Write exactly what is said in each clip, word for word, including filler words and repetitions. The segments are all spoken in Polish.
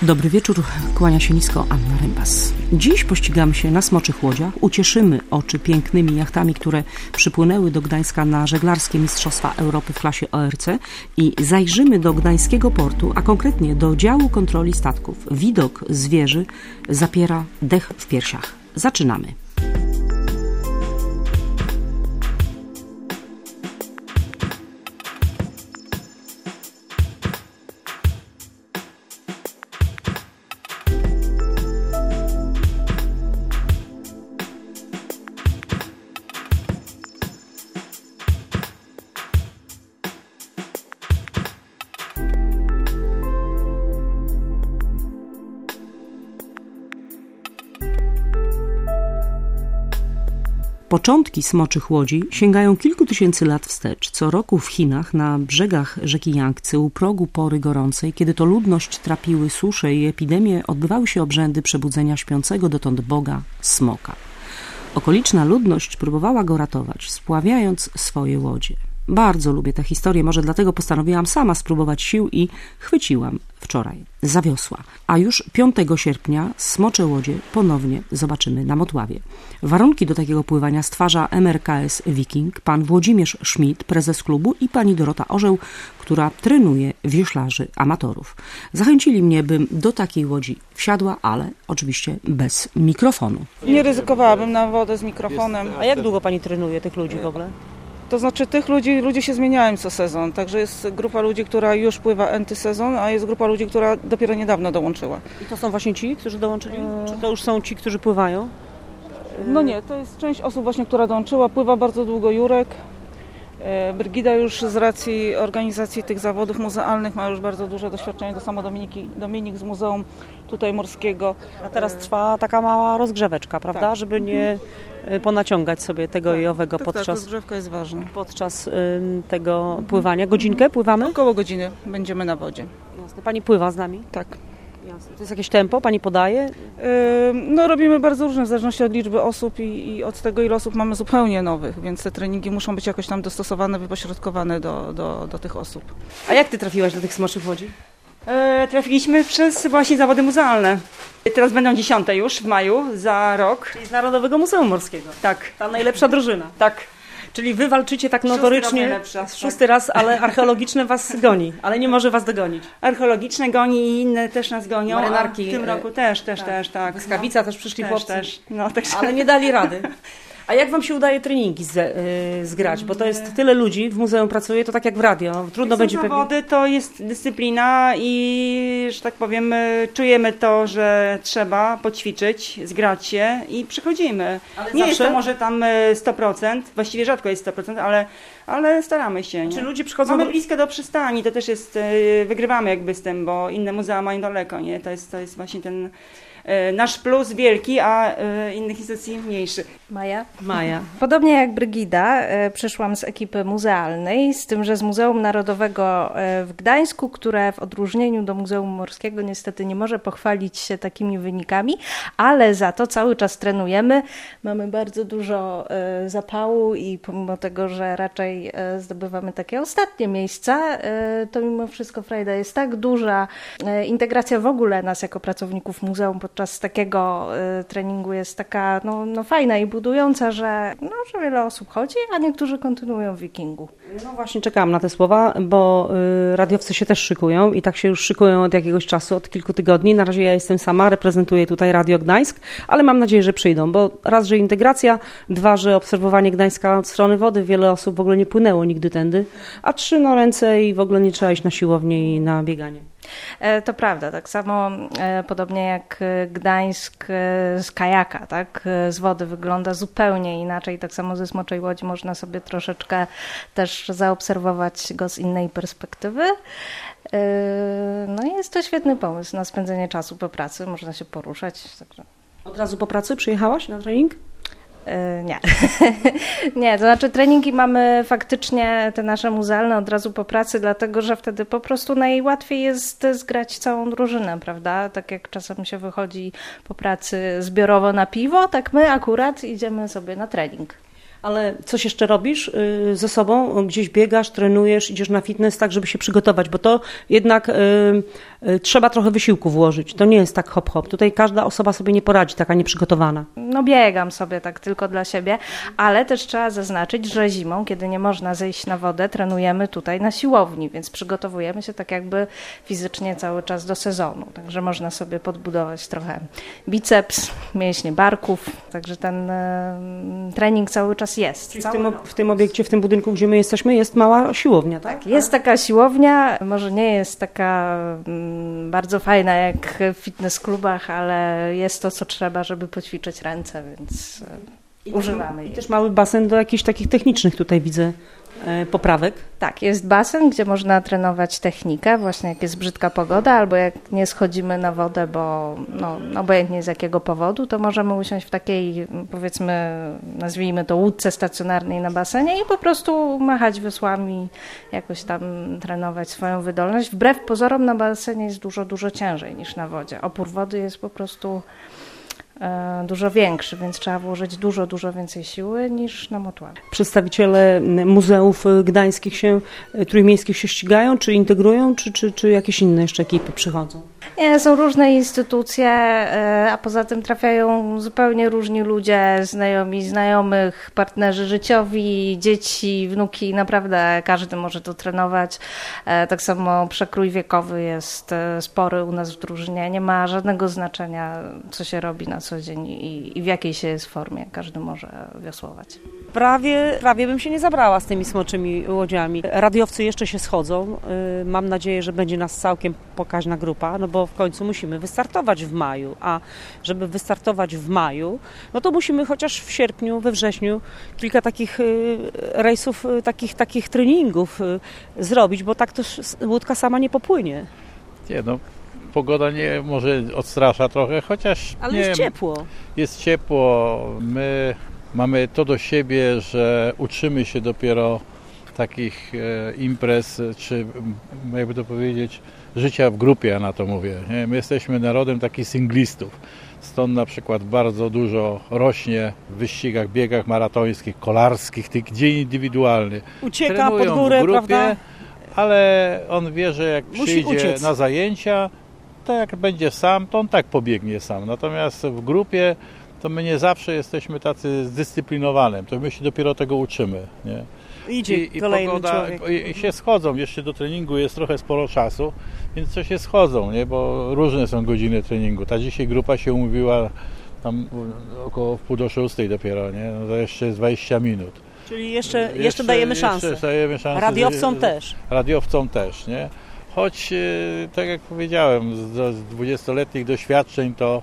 Dobry wieczór, kłania się nisko Anna Rembas. Dziś pościgamy się na smoczych łodziach, ucieszymy oczy pięknymi jachtami, które przypłynęły do Gdańska na żeglarskie Mistrzostwa Europy w klasie O R C i zajrzymy do gdańskiego portu, a konkretnie do działu kontroli statków. Widok z wieży zapiera dech w piersiach. Zaczynamy. Początki smoczych łodzi sięgają kilku tysięcy lat wstecz. Co roku w Chinach, na brzegach rzeki Jangtzy, u progu pory gorącej, kiedy to ludność trapiły susze i epidemie, odbywały się obrzędy przebudzenia śpiącego dotąd boga smoka. Okoliczna ludność próbowała go ratować, spławiając swoje łodzie. Bardzo lubię tę historię, może dlatego postanowiłam sama spróbować sił i chwyciłam wczoraj za wiosła. A już piątego sierpnia smocze łodzie ponownie zobaczymy na Motławie. Warunki do takiego pływania stwarza M R K S Wiking, pan Włodzimierz Schmidt, prezes klubu, i pani Dorota Orzeł, która trenuje wioślarzy amatorów. Zachęcili mnie, bym do takiej łodzi wsiadła, ale oczywiście bez mikrofonu. Nie ryzykowałabym na wodę z mikrofonem. A jak długo pani trenuje tych ludzi w ogóle? To znaczy tych ludzi, ludzie się zmieniają co sezon, także jest grupa ludzi, która już pływa antysezon, a jest grupa ludzi, która dopiero niedawno dołączyła. I to są właśnie ci, którzy dołączyli? Eee... Czy to już są ci, którzy pływają? No nie, to jest część osób właśnie, która dołączyła, pływa bardzo długo Jurek. Brygida już z racji organizacji tych zawodów muzealnych ma już bardzo duże doświadczenie, to samo Dominiki, Dominik z Muzeum tutaj Morskiego. A teraz trwa taka mała rozgrzeweczka, prawda? Tak. Żeby nie ponaciągać sobie tego tak, i owego tak, podczas, tak, rozgrzewka jest ważna. Podczas y, tego pływania. Godzinkę pływamy? Około godziny będziemy na wodzie. Jasne. Pani pływa z nami? Tak. Jasne. To jest jakieś tempo? Pani podaje? Yy, no robimy bardzo różne w zależności od liczby osób i, i od tego, ile osób mamy zupełnie nowych, więc te treningi muszą być jakoś tam dostosowane, wypośrodkowane do, do, do tych osób. A jak ty trafiłaś do tych smoczych łodzi? E, trafiliśmy przez właśnie zawody muzealne. Teraz będą dziesiąte już w maju, za rok. Czyli z Narodowego Muzeum Morskiego. Tak. Ta najlepsza drużyna. Tak. Czyli wy walczycie tak notorycznie, szósty raz, szósty tak. raz, ale archeologiczne was goni, ale nie może was dogonić. Archeologiczne goni i inne też nas gonią. Marynarki. W tym roku też, też, tak. też, tak. Błyskawica no. też przyszli też, chłopcy, też. No, tak. ale nie dali rady. A jak wam się udaje treningi z, yy, zgrać? Bo to jest tyle ludzi, w muzeum pracuje, to tak jak w radio. Trudno będzie pewnie. Zawody to jest dyscyplina i, że tak powiem, czujemy to, że trzeba poćwiczyć, zgrać się i przychodzimy. Ale nie zawsze? Jest to może tam sto procent, właściwie rzadko jest sto procent, ale, ale staramy się. Nie? Czy ludzie przychodzą... Mamy blisko do przystani, to też jest, wygrywamy jakby z tym, bo inne muzea mają daleko, nie? To jest, to jest właśnie ten... nasz plus wielki, a innych instytucji mniejszy. Maja? Maja. Podobnie jak Brygida, przyszłam z ekipy muzealnej, z tym, że z Muzeum Narodowego w Gdańsku, które w odróżnieniu do Muzeum Morskiego niestety nie może pochwalić się takimi wynikami, ale za to cały czas trenujemy. Mamy bardzo dużo zapału i pomimo tego, że raczej zdobywamy takie ostatnie miejsca, to mimo wszystko frajda jest tak duża. Integracja w ogóle nas jako pracowników muzeum podczas takiego y, treningu jest taka no, no fajna i budująca, że, no, że wiele osób chodzi, a niektórzy kontynuują w Wikingu. No właśnie czekałam na te słowa, bo y, radiowcy się też szykują i tak się już szykują od jakiegoś czasu, od kilku tygodni. Na razie ja jestem sama, reprezentuję tutaj Radio Gdańsk, ale mam nadzieję, że przyjdą, bo raz, że integracja, dwa, że obserwowanie Gdańska od strony wody, wiele osób w ogóle nie płynęło nigdy tędy, a trzy, no ręce i w ogóle nie trzeba iść na siłownię i na bieganie. To prawda, tak samo e, podobnie jak Gdańsk e, z kajaka, tak, z wody wygląda zupełnie inaczej, tak samo ze Smoczej Łodzi można sobie troszeczkę też zaobserwować go z innej perspektywy. E, no i jest to świetny pomysł na spędzenie czasu po pracy, można się poruszać. Także. Od razu po pracy przyjechałaś na trening? Nie. Nie, to znaczy treningi mamy faktycznie te nasze muzealne od razu po pracy, dlatego że wtedy po prostu najłatwiej jest zgrać całą drużynę, prawda? Tak jak czasem się wychodzi po pracy zbiorowo na piwo, tak my akurat idziemy sobie na trening. Ale coś jeszcze robisz ze sobą? Gdzieś biegasz, trenujesz, idziesz na fitness tak, żeby się przygotować, bo to jednak trzeba trochę wysiłku włożyć. To nie jest tak hop hop. Tutaj każda osoba sobie nie poradzi, taka nieprzygotowana. No biegam sobie tak tylko dla siebie, ale też trzeba zaznaczyć, że zimą, kiedy nie można zejść na wodę, trenujemy tutaj na siłowni, więc przygotowujemy się tak jakby fizycznie cały czas do sezonu. Także można sobie podbudować trochę biceps, mięśnie barków, także ten e, trening cały czas jest. Czyli w tym, w tym obiekcie, w tym budynku, gdzie my jesteśmy, jest mała siłownia, tak? Jest taka siłownia, może nie jest taka mm, bardzo fajna jak w fitness klubach, ale jest to, co trzeba, żeby poćwiczyć ręce, więc e, używamy jej. I też mały basen do jakichś takich technicznych tutaj widzę e, poprawek. Tak, jest basen, gdzie można trenować technikę, właśnie jak jest brzydka pogoda, albo jak nie schodzimy na wodę, bo no, obojętnie z jakiego powodu, to możemy usiąść w takiej, powiedzmy, nazwijmy to łódce stacjonarnej na basenie i po prostu machać wesłami, jakoś tam trenować swoją wydolność. Wbrew pozorom na basenie jest dużo, dużo ciężej niż na wodzie. Opór wody jest po prostu dużo większy, więc trzeba włożyć dużo, dużo więcej siły niż na motłach. Przedstawiciele muzeów gdańskich się, trójmiejskich się ścigają, czy integrują, czy, czy, czy jakieś inne jeszcze ekipy przychodzą? Nie, są różne instytucje, a poza tym trafiają zupełnie różni ludzie, znajomi, znajomych, partnerzy życiowi, dzieci, wnuki, naprawdę każdy może to trenować. Tak samo przekrój wiekowy jest spory u nas w drużynie, nie ma żadnego znaczenia, co się robi na co dzień i, i w jakiej się jest formie, każdy może wiosłować. Prawie, prawie bym się nie zabrała z tymi smoczymi łodziami. Radiowcy jeszcze się schodzą, mam nadzieję, że będzie nas całkiem pokaźna grupa, no bo w końcu musimy wystartować w maju, a żeby wystartować w maju, no to musimy chociaż w sierpniu, we wrześniu kilka takich rejsów, takich, takich treningów zrobić, bo tak to łódka sama nie popłynie. Nie, no pogoda nie może odstrasza trochę, chociaż ale nie, jest ciepło. Jest ciepło, my mamy to do siebie, że uczymy się dopiero takich imprez, czy jakby to powiedzieć, życia w grupie, ja na to mówię. Nie? My jesteśmy narodem takich singlistów. Stąd na przykład bardzo dużo rośnie w wyścigach, biegach maratońskich, kolarskich, tych gdzie indywidualnych. Ucieka Trenują pod górę, w grupie, prawda? Ale on wie, że jak Musi przyjdzie uciec. na zajęcia, to jak będzie sam, to on tak pobiegnie sam. Natomiast w grupie to my nie zawsze jesteśmy tacy zdyscyplinowani. To my się dopiero tego uczymy. Nie? Idzie I, i kolejny pogoda, człowiek. I, I się schodzą. Jeszcze do treningu jest trochę sporo czasu, więc co się schodzą, nie? Bo różne są godziny treningu. Ta dzisiaj grupa się umówiła tam około pół do szóstej dopiero, nie? No to jeszcze jest dwadzieścia minut. Czyli jeszcze, jeszcze, jeszcze dajemy szansę. Jeszcze dajemy szansę. Radiowcom że, też. Radiowcom też, nie? Choć, tak jak powiedziałem, z, z dwudziestoletnich doświadczeń to,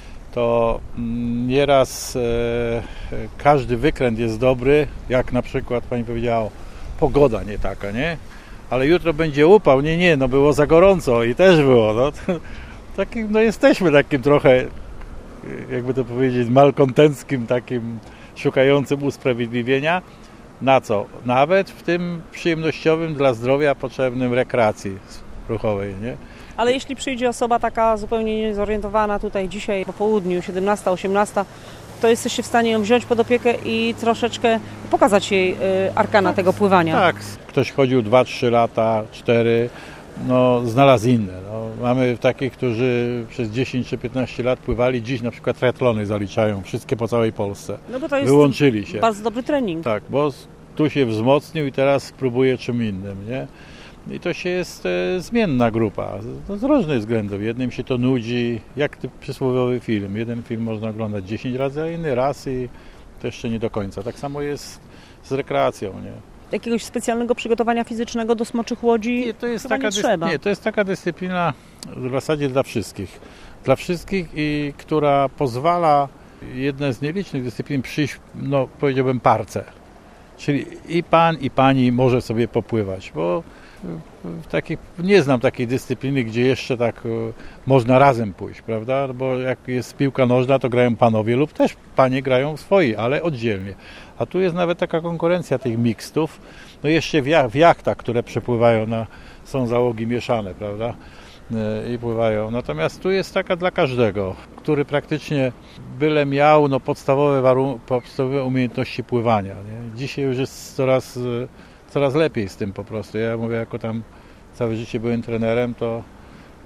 to nieraz e, każdy wykręt jest dobry, jak na przykład pani powiedziała, pogoda nie taka, nie? Ale jutro będzie upał, nie, nie, no było za gorąco i też było, no. Takim, no jesteśmy takim trochę, jakby to powiedzieć, malkontenckim, takim szukającym usprawiedliwienia. Na co? Nawet w tym przyjemnościowym dla zdrowia potrzebnym rekreacji ruchowej, nie? Ale jeśli przyjdzie osoba taka zupełnie niezorientowana tutaj dzisiaj po południu, siedemnasta, osiemnasta, to jesteście w stanie ją wziąć pod opiekę i troszeczkę pokazać jej arkana tego pływania. Tak, ktoś chodził dwa trzy lata, cztery, no znalazł inne. No, mamy takich, którzy przez dziesięć czy piętnaście lat pływali, dziś na przykład triatlony zaliczają, wszystkie po całej Polsce. No bo to jest Wyłączyli się. bardzo dobry trening. Tak, bo tu się wzmocnił i teraz spróbuje czym innym, nie? I to się jest e, zmienna grupa, z, z różnych względów. Jednym się to nudzi, jak ty przysłowiowy film. Jeden film można oglądać dziesięć razy, a inny raz i to jeszcze nie do końca. Tak samo jest z rekreacją, nie? Jakiegoś specjalnego przygotowania fizycznego do smoczych łodzi nie, to jest chyba taka nie trzeba. Nie, to jest taka dyscyplina w zasadzie dla wszystkich. Dla wszystkich i która pozwala, jedna z nielicznych dyscyplin, przyjść, no powiedziałbym, parce. Czyli i pan, i pani może sobie popływać, bo w takich, nie znam takiej dyscypliny, gdzie jeszcze tak e, można razem pójść, prawda? Bo jak jest piłka nożna, to grają panowie lub też panie grają swoi, ale oddzielnie. A tu jest nawet taka konkurencja tych mixtów. No jeszcze w, w jachtach, które przepływają, na, są załogi mieszane, prawda? E, I pływają. Natomiast tu jest taka dla każdego, który praktycznie byle miał no, podstawowe, warun- podstawowe umiejętności pływania. Nie? Dzisiaj już jest coraz... E, coraz lepiej z tym po prostu. Ja mówię, jako tam całe życie byłem trenerem, to,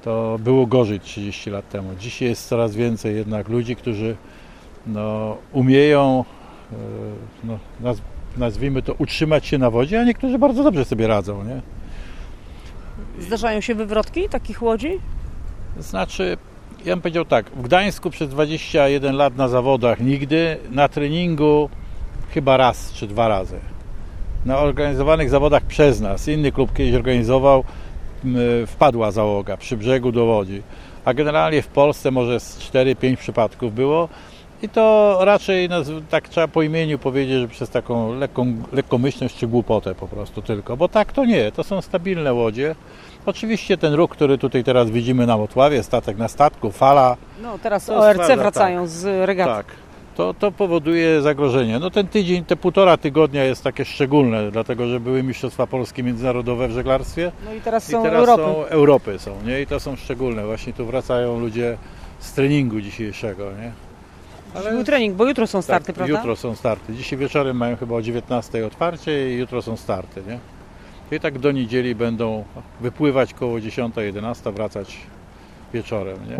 to było gorzej trzydzieści lat temu. Dzisiaj jest coraz więcej jednak ludzi, którzy no, umieją, no, naz, nazwijmy to, utrzymać się na wodzie, a niektórzy bardzo dobrze sobie radzą, nie? Zdarzają się wywrotki takich łodzi? Znaczy, ja bym powiedział tak, w Gdańsku przez dwadzieścia jeden lat na zawodach nigdy, na treningu chyba raz czy dwa razy. Na organizowanych zawodach przez nas, inny klub kiedyś organizował, wpadła załoga przy brzegu do Łodzi, a generalnie w Polsce może z cztery pięć przypadków było i to raczej tak trzeba po imieniu powiedzieć, że przez taką lekką, lekkomyślność czy głupotę po prostu tylko, bo tak to nie, to są stabilne łodzie. Oczywiście ten ruch, który tutaj teraz widzimy na Motławie, statek na statku, fala. No teraz O R C wracają tak, z regaty. Tak, to, to powoduje zagrożenie. No ten tydzień, te półtora tygodnia jest takie szczególne, dlatego że były Mistrzostwa Polskie Międzynarodowe w żeglarstwie. No i teraz i są teraz Europy. Są Europy są, nie? I to są szczególne. Właśnie tu wracają ludzie z treningu dzisiejszego, nie? Ale był trening, bo jutro są starty, tak, prawda? Jutro są starty. Dzisiaj wieczorem mają chyba o dziewiętnastej otwarcie i jutro są starty, nie? I tak do niedzieli będą wypływać koło dziesiąta jedenasta, wracać wieczorem, nie?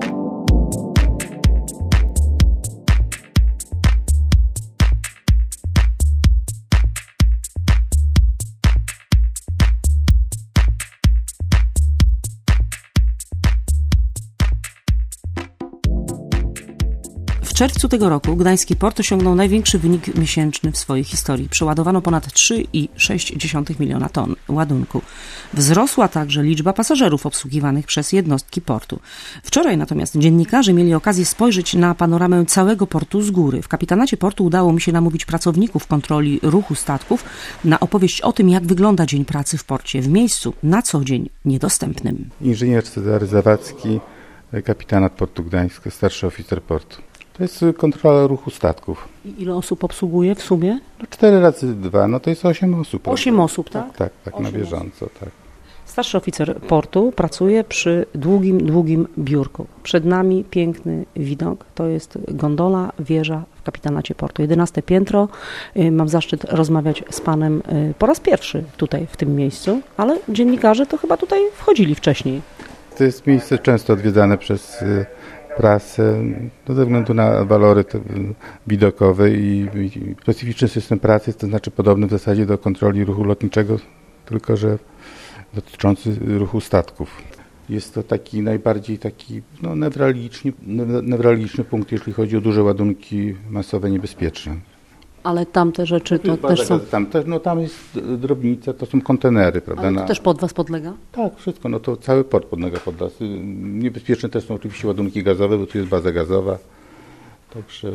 W czerwcu tego roku gdański port osiągnął największy wynik miesięczny w swojej historii. Przeładowano ponad trzy i sześć dziesiątych miliona ton ładunku. Wzrosła także liczba pasażerów obsługiwanych przez jednostki portu. Wczoraj natomiast dziennikarze mieli okazję spojrzeć na panoramę całego portu z góry. W kapitanacie portu udało mi się namówić pracowników kontroli ruchu statków na opowieść o tym, jak wygląda dzień pracy w porcie, w miejscu na co dzień niedostępnym. Inżynier Cezary Zawadzki, kapitanat portu Gdańska, starszy oficer portu. To jest kontrola ruchu statków. I ile osób obsługuje w sumie? No cztery razy dwa, no to jest osiem osób. Osiem prawda? osób, tak? Tak, tak, tak na bieżąco, osób. tak. Starszy oficer portu pracuje przy długim, długim biurku. Przed nami piękny widok. To jest gondola, wieża w kapitanacie portu. jedenaste piętro. Mam zaszczyt rozmawiać z panem po raz pierwszy tutaj, w tym miejscu, ale dziennikarze to chyba tutaj wchodzili wcześniej. To jest miejsce często odwiedzane przez prasę, no ze względu na walory widokowe i, i specyficzny system pracy, to znaczy podobny w zasadzie do kontroli ruchu lotniczego, tylko że dotyczący ruchu statków. Jest to taki najbardziej taki no, newralgiczny, newralgiczny punkt, jeśli chodzi o duże ładunki masowe niebezpieczne. Ale tamte rzeczy to, to też są... Tam, też, no, tam jest drobnica, to są kontenery, prawda? Ale to na... też pod was podlega? Tak, wszystko, no to cały port podlega pod nas. Niebezpieczne też są oczywiście ładunki gazowe, bo tu jest baza gazowa. Także...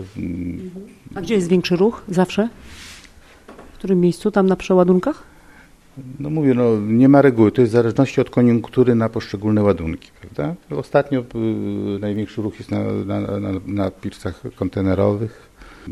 A gdzie jest większy ruch zawsze? W którym miejscu? Tam na przeładunkach? No mówię, no nie ma reguły, to jest w zależności od koniunktury na poszczególne ładunki, prawda? Ostatnio y, największy ruch jest na, na, na, na pirsach kontenerowych,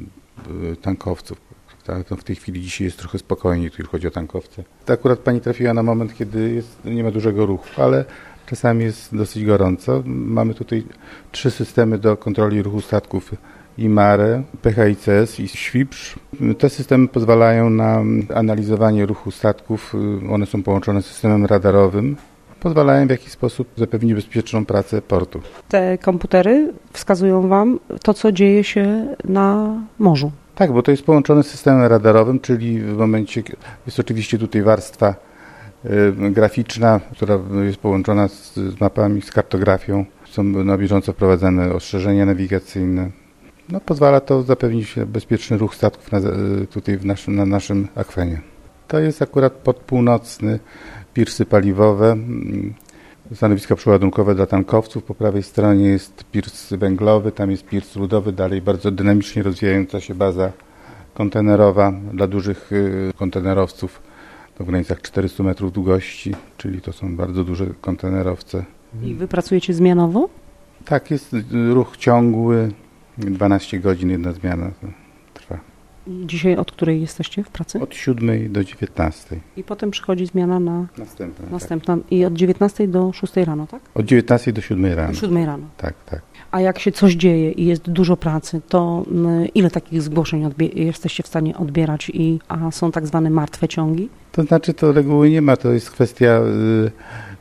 y, tankowców, prawda? To w tej chwili dzisiaj jest trochę spokojniej, tu chodzi o tankowce. To akurat pani trafiła na moment, kiedy jest, nie ma dużego ruchu, ale czasami jest dosyć gorąco. Mamy tutaj trzy systemy do kontroli ruchu statków. I MARE, P H I C S i SWIPRZ. Te systemy pozwalają na analizowanie ruchu statków. One są połączone z systemem radarowym. Pozwalają w jakiś sposób zapewnić bezpieczną pracę portu. Te komputery wskazują wam to, co dzieje się na morzu. Tak, bo to jest połączone z systemem radarowym, czyli w momencie, jest oczywiście tutaj warstwa y, graficzna, która jest połączona z, z mapami, z kartografią. Są na bieżąco wprowadzane ostrzeżenia nawigacyjne. No, pozwala to zapewnić bezpieczny ruch statków na, tutaj w naszym, na naszym akwenie. To jest akurat port północny, pirsy paliwowe, stanowiska przeładunkowe dla tankowców. Po prawej stronie jest pirs węglowy, tam jest pirs ludowy, dalej bardzo dynamicznie rozwijająca się baza kontenerowa dla dużych kontenerowców w granicach czterystu metrów długości, czyli to są bardzo duże kontenerowce. I wy pracujecie zmianowo? Tak, jest ruch ciągły. dwanaście godzin jedna zmiana trwa. Dzisiaj od której jesteście w pracy? Od siódmej do dziewiętnastej. I potem przychodzi zmiana na następna. następna. Tak. I od dziewiętnastej do szóstej rano, tak? Od dziewiętnastej do siódmej rano. Do siódmej rano. Tak, tak. A jak się coś dzieje i jest dużo pracy, to ile takich zgłoszeń odbie- jesteście w stanie odbierać, i a są tak zwane martwe ciągi? To znaczy to reguły nie ma, to jest kwestia y,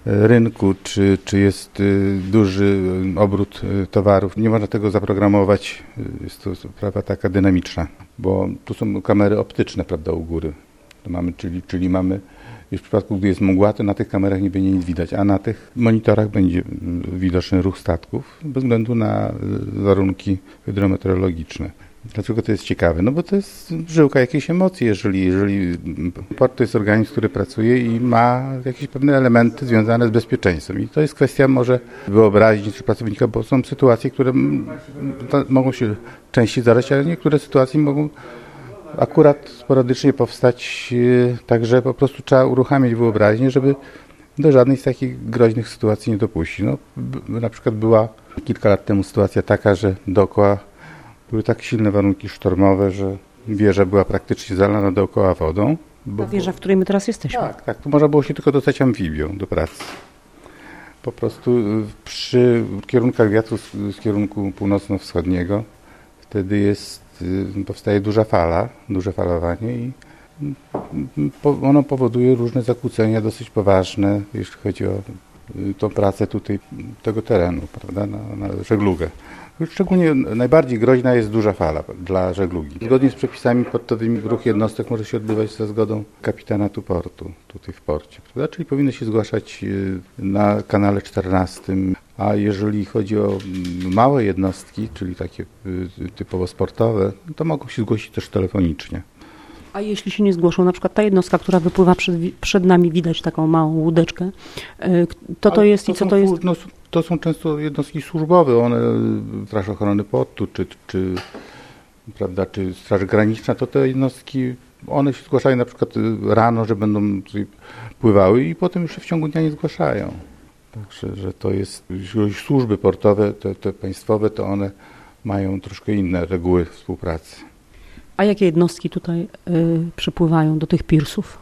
rynku, czy, czy jest duży obrót towarów. Nie można tego zaprogramować, jest to sprawa taka dynamiczna, bo tu są kamery optyczne, prawda, u góry. To mamy, czyli, czyli mamy, już w przypadku, gdy jest mgła, to na tych kamerach nie będzie nic widać, a na tych monitorach będzie widoczny ruch statków bez względu na warunki hydrometeorologiczne. Dlaczego to jest ciekawe? No bo to jest żyłka jakiejś emocji, jeżeli, jeżeli port to jest organizm, który pracuje i ma jakieś pewne elementy związane z bezpieczeństwem. I to jest kwestia może wyobraźni czy pracownika, bo są sytuacje, które mogą się częściej zdarzyć, ale niektóre sytuacje mogą akurat sporadycznie powstać, także po prostu trzeba uruchamiać wyobraźnię, żeby do żadnej z takich groźnych sytuacji nie dopuścić. No, na przykład była kilka lat temu sytuacja taka, że dookoła były tak silne warunki sztormowe, że wieża była praktycznie zalana dookoła wodą. Bo... Ta wieża, w której my teraz jesteśmy. Tak, tak. Tu można było się tylko dostać amfibią do pracy. Po prostu przy kierunkach wiatru z, z kierunku północno-wschodniego wtedy jest, powstaje duża fala, duże falowanie i ono powoduje różne zakłócenia dosyć poważne, jeśli chodzi o tą pracę tutaj tego terenu, prawda, na, na żeglugę. Szczególnie najbardziej groźna jest duża fala dla żeglugi. Zgodnie z przepisami portowymi ruch jednostek może się odbywać za zgodą kapitanatu portu, tutaj w porcie, prawda? Czyli powinno się zgłaszać na kanale czternastym, a jeżeli chodzi o małe jednostki, czyli takie typowo sportowe, to mogą się zgłosić też telefonicznie. A jeśli się nie zgłoszą, na przykład ta jednostka, która wypływa przed, przed nami, widać taką małą łódeczkę, to to jest to i co są, to jest? No, to są często jednostki służbowe, one, Straż Ochrony Portu, czy, czy, prawda, czy Straż Graniczna, to te jednostki, one się zgłaszają na przykład rano, że będą tutaj pływały i potem już się w ciągu dnia nie zgłaszają. Także, że to jest, jeśli służby portowe, te, te państwowe, to one mają troszkę inne reguły współpracy. A jakie jednostki tutaj y, przypływają do tych pirsów?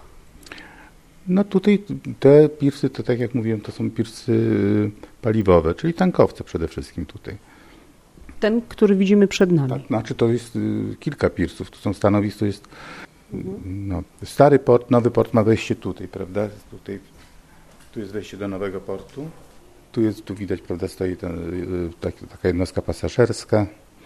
No tutaj te pirsy, to tak jak mówiłem, to są pirsy paliwowe, czyli tankowce przede wszystkim tutaj. Ten, który widzimy przed nami. Tak, znaczy to jest y, kilka pirsów, tu są stanowisk, to jest mhm. no, stary port, nowy port ma wejście tutaj, prawda? Tutaj, tu jest wejście do nowego portu. Tu jest, tu widać, prawda, stoi ten, y, tak, taka jednostka pasażerska,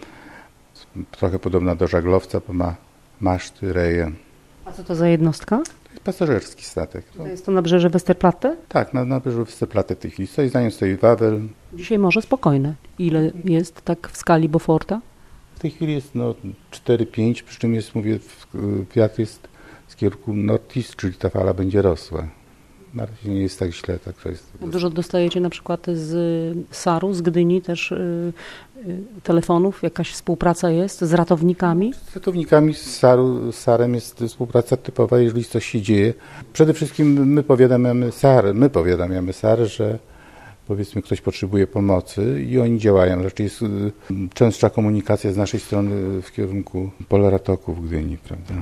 trochę podobna do żaglowca, bo ma maszty, reje. A co to za jednostka? To jest pasażerski statek. To jest to nabrzeże Westerplatte? Tak, na nabrzeżu Westerplatte w tej chwili stoi, za nią stoi Wawel. Dzisiaj morze spokojne. Ile jest tak w skali Beauforta? W tej chwili jest no, cztery pięć, przy czym jest, mówię, wiatr jest z kierunku northeast, czyli ta fala będzie rosła. Na razie nie jest tak źle. Tak, że jest... Dużo dostajecie na przykład z Saru, z Gdyni też y, y, telefonów? Jakaś współpraca jest z ratownikami? Z ratownikami, z, Saru, z Sarem jest współpraca typowa, jeżeli coś się dzieje. Przede wszystkim my powiadamiamy Sar, my powiadamiamy Sar, że powiedzmy ktoś potrzebuje pomocy i oni działają. Raczej jest y, częstsza komunikacja z naszej strony w kierunku Polaratoku w Gdyni, prawda?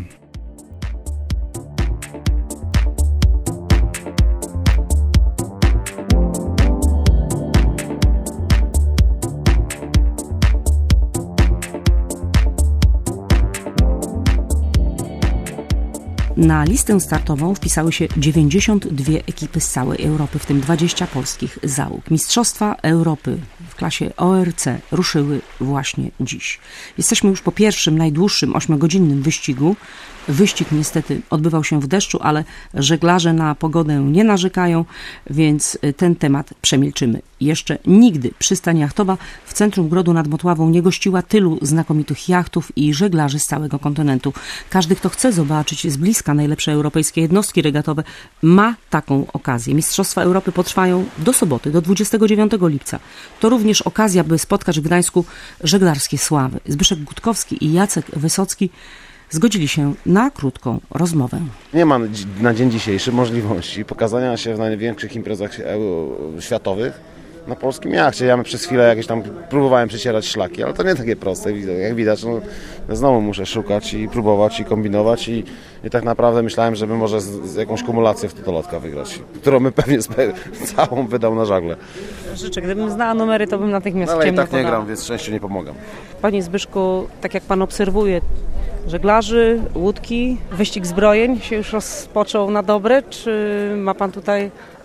Na listę startową wpisały się dziewięćdziesiąt dwie ekipy z całej Europy, w tym dwadzieścia polskich załóg. Mistrzostwa Europy w klasie O R C ruszyły właśnie dziś. Jesteśmy już po pierwszym, najdłuższym, ośmiogodzinnym wyścigu. Wyścig niestety odbywał się w deszczu, ale żeglarze na pogodę nie narzekają, więc ten temat przemilczymy. Jeszcze nigdy przystań jachtowa w centrum Grodu nad Motławą nie gościła tylu znakomitych jachtów i żeglarzy z całego kontynentu. Każdy, kto chce zobaczyć z bliska najlepsze europejskie jednostki regatowe, ma taką okazję. Mistrzostwa Europy potrwają do soboty, do dwudziestego dziewiątego lipca. To również okazja, by spotkać w Gdańsku żeglarskie sławy. Zbyszek Gutkowski i Jacek Wysocki zgodzili się na krótką rozmowę. Nie ma na dzień dzisiejszy możliwości pokazania się w największych imprezach światowych na polskim jachcie. Ja przez chwilę jakieś tam próbowałem przecierać szlaki, ale to nie takie proste. Jak widać, no, znowu muszę szukać i próbować i kombinować i, i tak naprawdę myślałem, żeby może z, z jakąś kumulację w totolotka wygrać, którą my pewnie całą wydał na żagle. Życzę, gdybym znała numery, to bym natychmiast no, ale ciemno i tak nie podała. gram, więc szczęściu nie pomagam. Panie Zbyszku, tak jak pan obserwuje żeglarzy, łódki, wyścig zbrojeń się już rozpoczął na dobre, czy ma pan tutaj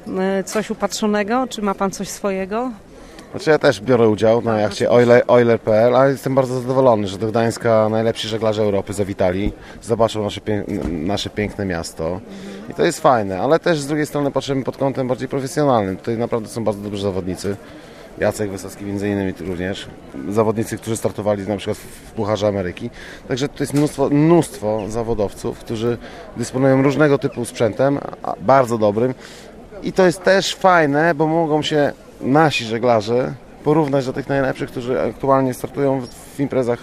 coś upatrzonego? Czy ma pan coś swojego? Znaczy ja też biorę udział na jachcie Oiler kropka p l, ale jestem bardzo zadowolony, że do Gdańska najlepsi żeglarze Europy zawitali, zobaczą nasze, pięk- nasze piękne miasto i to jest fajne, ale też z drugiej strony patrzymy pod kątem bardziej profesjonalnym. Tutaj naprawdę są bardzo dobrzy zawodnicy. Jacek Wysocki między innymi również, zawodnicy, którzy startowali na przykład w Pucharze Ameryki. Także to jest mnóstwo, mnóstwo zawodowców, którzy dysponują różnego typu sprzętem, bardzo dobrym. I to jest też fajne, bo mogą się nasi żeglarze porównać do tych najlepszych, którzy aktualnie startują w, w imprezach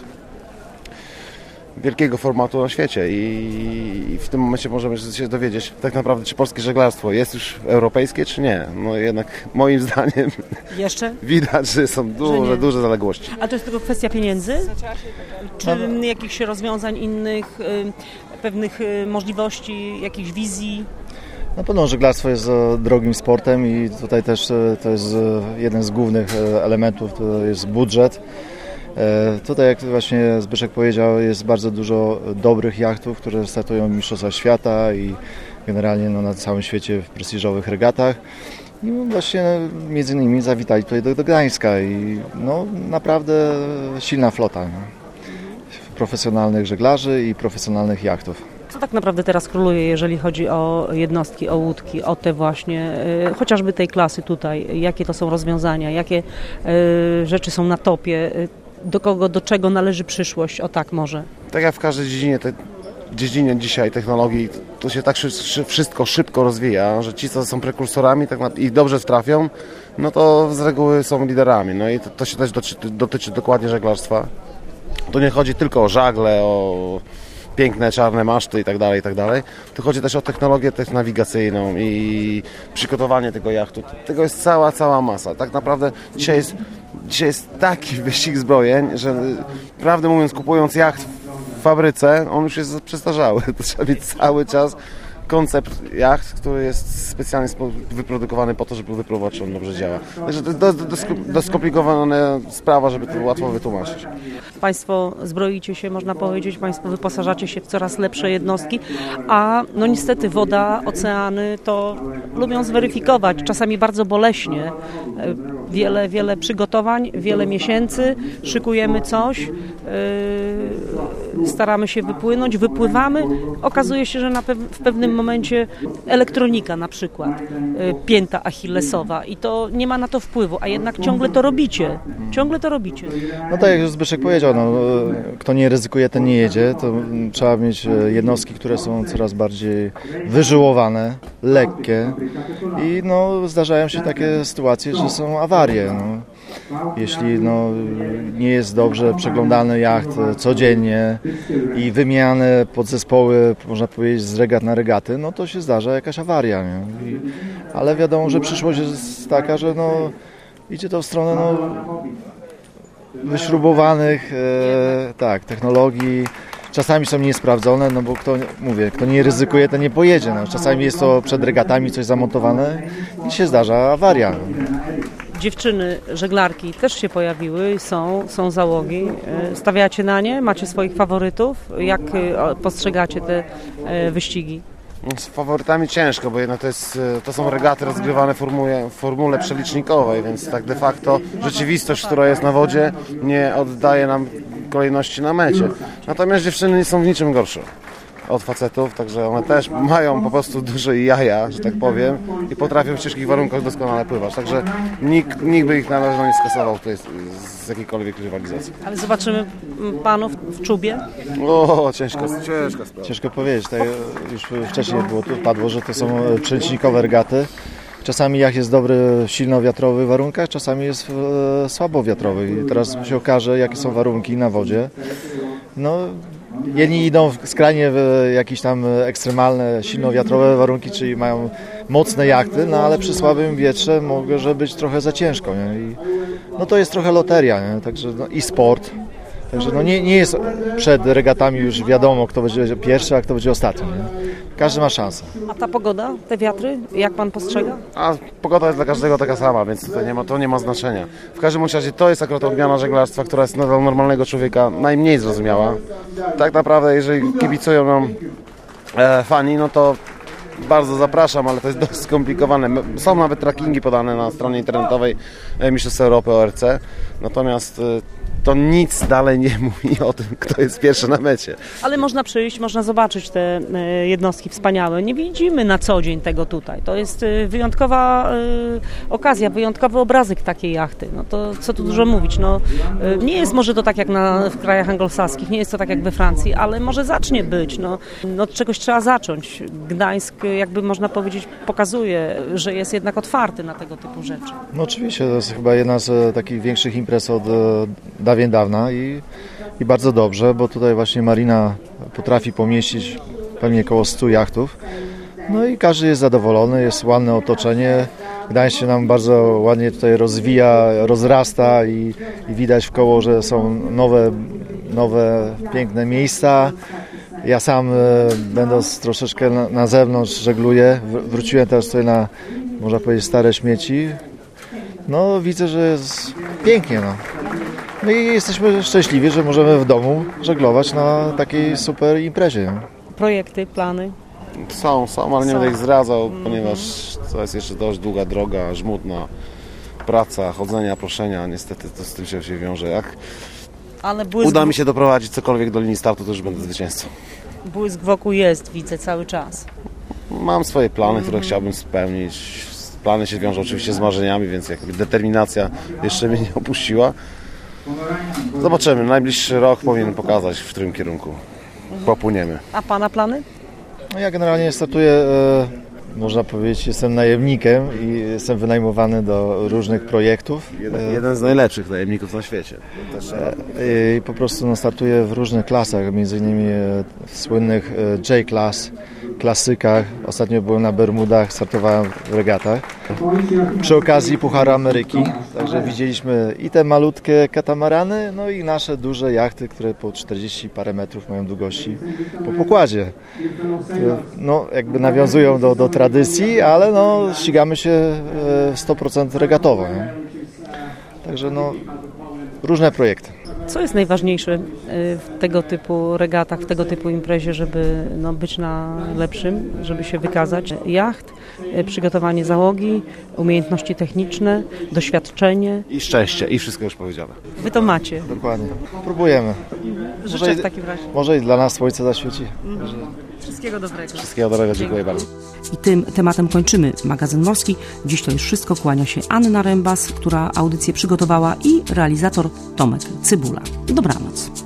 wielkiego formatu na świecie i, i w tym momencie możemy się dowiedzieć tak naprawdę, czy polskie żeglarstwo jest już europejskie, czy nie. No jednak moim zdaniem Jeszcze? widać, że są duże, że duże zaległości. A to jest tylko kwestia pieniędzy? Czy jakichś rozwiązań innych, pewnych możliwości, jakichś wizji? Na pewno żeglarstwo jest drogim sportem i tutaj też to jest jeden z głównych elementów, to jest budżet. Tutaj, jak właśnie Zbyszek powiedział, jest bardzo dużo dobrych jachtów, które startują w Mistrzostwach Świata i generalnie no, na całym świecie w prestiżowych regatach. I właśnie między innymi zawitali tutaj do, do Gdańska i no, naprawdę silna flota no, profesjonalnych żeglarzy i profesjonalnych jachtów. Co tak naprawdę teraz króluje, jeżeli chodzi o jednostki, o łódki, o te właśnie, y, chociażby tej klasy tutaj, jakie to są rozwiązania, jakie y, rzeczy są na topie, y, do kogo, do czego należy przyszłość, o tak może? Tak jak w każdej dziedzinie, te, dziedzinie dzisiaj technologii, to się tak szy, wszystko szybko rozwija, że ci, co są prekursorami tak na, i dobrze trafią, no to z reguły są liderami. No i to, to się też dotyczy, dotyczy dokładnie żeglarstwa. To nie chodzi tylko o żagle, o piękne czarne maszty i tak dalej, i tak dalej. Tu chodzi też o technologię też nawigacyjną i przygotowanie tego jachtu. Tego jest cała, cała masa. Tak naprawdę dzisiaj jest, dzisiaj jest taki wyścig zbrojeń, że prawdę mówiąc, kupując jacht w fabryce, on już jest przestarzały. To trzeba mieć cały czas koncept jacht, który jest specjalnie wyprodukowany po to, żeby wypróbować, czy on dobrze działa. Także to jest do, do, do skomplikowana sprawa, żeby to łatwo wytłumaczyć. Państwo zbroicie się, można powiedzieć, Państwo wyposażacie się w coraz lepsze jednostki, a no niestety woda, oceany to lubią zweryfikować, czasami bardzo boleśnie. Wiele, wiele przygotowań, wiele miesięcy, szykujemy coś, yy, staramy się wypłynąć, wypływamy, okazuje się, że na pew- w pewnym momencie elektronika na przykład, yy, pięta achillesowa i to nie ma na to wpływu, a jednak ciągle to robicie, ciągle to robicie. No tak jak już Zbyszek powiedział, no, kto nie ryzykuje, ten nie jedzie, to trzeba mieć jednostki, które są coraz bardziej wyżyłowane, lekkie i no, zdarzają się takie sytuacje, że są awarie. No. Jeśli no, nie jest dobrze przeglądany jacht codziennie i wymieniane podzespoły, można powiedzieć, z regat na regaty, no to się zdarza jakaś awaria. Nie? I, ale wiadomo, że przyszłość jest taka, że no, idzie to w stronę no, wyśrubowanych e, tak, technologii. Czasami są niesprawdzone, no bo kto, mówię, kto nie ryzykuje, ten nie pojedzie. No. Czasami jest to przed regatami coś zamontowane i się zdarza awaria. Dziewczyny, żeglarki też się pojawiły, są, są załogi. Stawiacie na nie? Macie swoich faworytów? Jak postrzegacie te wyścigi? Z faworytami ciężko, bo jednak to, jest, to są regaty rozgrywane w formule, w formule przelicznikowej, więc tak de facto rzeczywistość, która jest na wodzie, nie oddaje nam kolejności na mecie. Natomiast dziewczyny nie są w niczym gorsze od facetów, także one też mają po prostu duże jaja, że tak powiem, i potrafią w ciężkich warunkach doskonale pływać. Także nikt, nikt by ich na pewno nie skasował tutaj z, z jakiejkolwiek rywalizacji. Ale zobaczymy panów w czubie? O, ciężko, ciężka sprawa. Ciężko powiedzieć, tak już wcześniej było, tu padło, że to są przelicznikowe regaty. Czasami jacht jest dobry w silnowiatrowych warunkach, czasami jest w słabowiatrowych. I teraz się okaże, jakie są warunki na wodzie. No, jedni idą skrajnie w jakieś tam ekstremalne, silnowiatrowe warunki, czyli mają mocne jachty, no ale przy słabym wietrze może być trochę za ciężko. Nie? I, no to jest trochę loteria, nie? Także no, i sport. Także no nie, nie jest przed regatami już wiadomo, kto będzie pierwszy, a kto będzie ostatni. Nie? Każdy ma szansę. A ta pogoda, te wiatry, jak pan postrzega? A pogoda jest dla każdego taka sama, więc to nie ma, to nie ma znaczenia. W każdym razie to jest akurat odmiana żeglarstwa, która jest dla normalnego człowieka najmniej zrozumiała. Tak naprawdę, jeżeli kibicują nam e, fani, no to bardzo zapraszam, ale to jest dość skomplikowane. Są nawet trackingi podane na stronie internetowej Mistrzostw Europy O R C, natomiast to nic dalej nie mówi o tym, kto jest pierwszy na mecie. Ale można przyjść, można zobaczyć te jednostki wspaniałe. Nie widzimy na co dzień tego tutaj. To jest wyjątkowa okazja, wyjątkowy obrazek takiej jachty. No to co tu dużo mówić. No, nie jest może to tak jak na, w krajach anglosaskich, nie jest to tak jak we Francji, ale może zacznie być. No, no od czegoś trzeba zacząć. Gdańsk, jakby można powiedzieć, pokazuje, że jest jednak otwarty na tego typu rzeczy. No oczywiście, to jest chyba jedna z takich większych imprez od dawien dawna i, i bardzo dobrze, bo tutaj właśnie marina potrafi pomieścić pewnie około stu jachtów. No i każdy jest zadowolony, jest ładne otoczenie. Gdańsk się nam bardzo ładnie tutaj rozwija, rozrasta i, i widać wkoło, że są nowe, nowe piękne miejsca. Ja sam będąc troszeczkę na, na zewnątrz żegluję, wróciłem teraz tutaj na, można powiedzieć, stare śmieci. No widzę, że jest pięknie. No. No i jesteśmy szczęśliwi, że możemy w domu żeglować na takiej super imprezie. Projekty, plany? Są, są, ale nie będę ich zdradzał, mm. ponieważ to jest jeszcze dość długa droga, żmudna praca, chodzenia, proszenia. Niestety to z tym się, się wiąże. Jak ale błysk... uda mi się doprowadzić cokolwiek do linii startu, to już będę zwycięzcą. Błysk wokół jest, widzę cały czas. Mam swoje plany, mm. które chciałbym spełnić. Plany się wiążą oczywiście z marzeniami, więc jakby determinacja jeszcze mnie nie opuściła. Zobaczymy. Najbliższy rok powinien pokazać, w którym kierunku popłyniemy. A Pana plany? No ja generalnie startuję, e, można powiedzieć, jestem najemnikiem i jestem wynajmowany do różnych projektów. Jeden, jeden z najlepszych najemników na świecie. E, I po prostu no, startuję w różnych klasach, między innymi e, w słynnych e, J-Class, klasykach. Ostatnio byłem na Bermudach, startowałem w regatach. Przy okazji Pucharu Ameryki, także widzieliśmy i te malutkie katamarany, no i nasze duże jachty, które po czterdzieści parę metrów mają długości po pokładzie. No, jakby nawiązują do, do tradycji, ale no, ścigamy się sto procent regatowo. Nie? Także no, różne projekty. Co jest najważniejsze w tego typu regatach, w tego typu imprezie, żeby no, być na lepszym, żeby się wykazać? Jacht, przygotowanie załogi, umiejętności techniczne, doświadczenie. I szczęście, i wszystko już powiedziane. Wy to macie. Dokładnie. Próbujemy. Życzę może w takim razie. Może i dla nas słońce zaświeci. Mhm. Wszystkiego dobrego. Wszystkiego dobrego, dziękuję bardzo. I tym tematem kończymy magazyn morski. Dziś to już wszystko. Kłania się Anna Rębas, która audycję przygotowała, i realizator Tomek Cybula. Dobranoc.